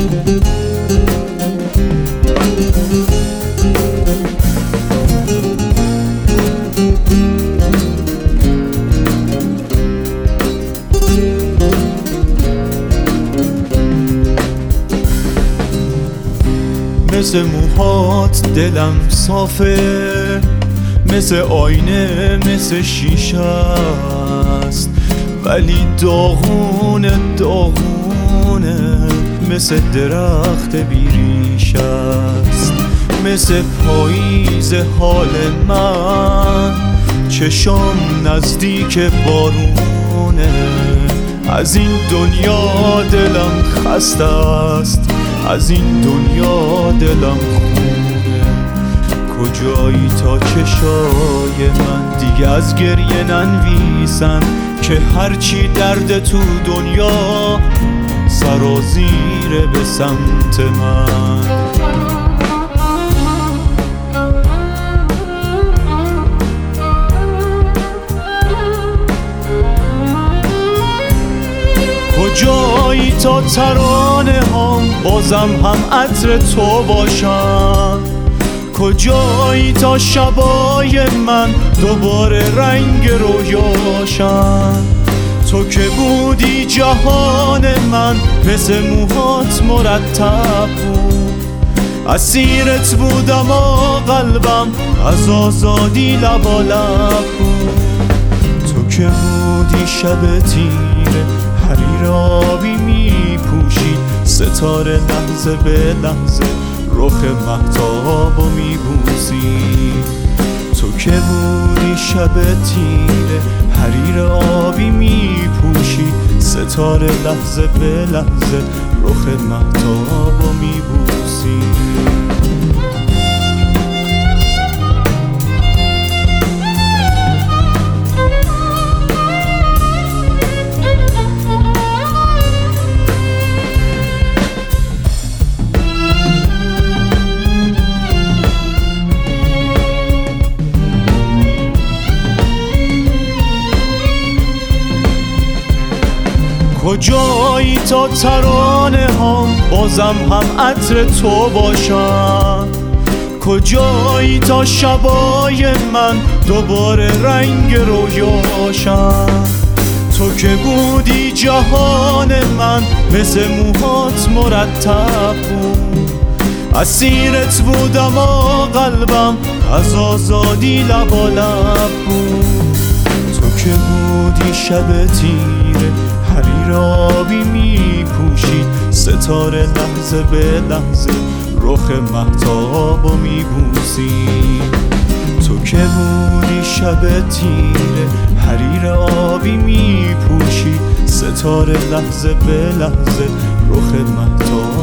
مثل موهات دلم صافه، مثل آینه مثل شیشه است، ولی داغونه داغونه، مثل درخت بیریش است. مثل پاییز حال من، چشام نزدیک بارونه. از این دنیا دلم خسته است، از این دنیا دلم خونه. کجایی تا چشای من دیگه از گریه ننویسن، که هرچی درد تو دنیا سرازیره به سمت من. کجایی تا ترانه هم بازم هم عطر تو باشن، کجایی تا شبای من دوباره رنگ رویاشن. تو که بودی جهان من، مثل موهات مرتب بود، اسیرت بودم و قلبم از آزادی لبالب بود. تو که بودی شب تیره حریر آبی می پوشید، ستاره لحظه به لحظه رخ مهتاب و می بوسید. تو که بودی شب تیره حریر آبی می پوشید، ستاره لحظه به لحظه رخ مهتاب و می بوسید. کجایی تا ترانه هم بازم هم عطر تو باشن، کجایی تا شبای من دوباره رنگ رویاشن. تو که بودی جهان من، مثل موهات مرتب بود، اسیرت بودم و قلبم از آزادی لبالب بود. تو که بودی شب تیره حریر آبی می پوشید، ستاره لحظه به لحظه رخ مهتاب و می بوسید. تو که بودی شب تیره حریر آبی می پوشید، ستاره لحظه به لحظه رخ مهتاب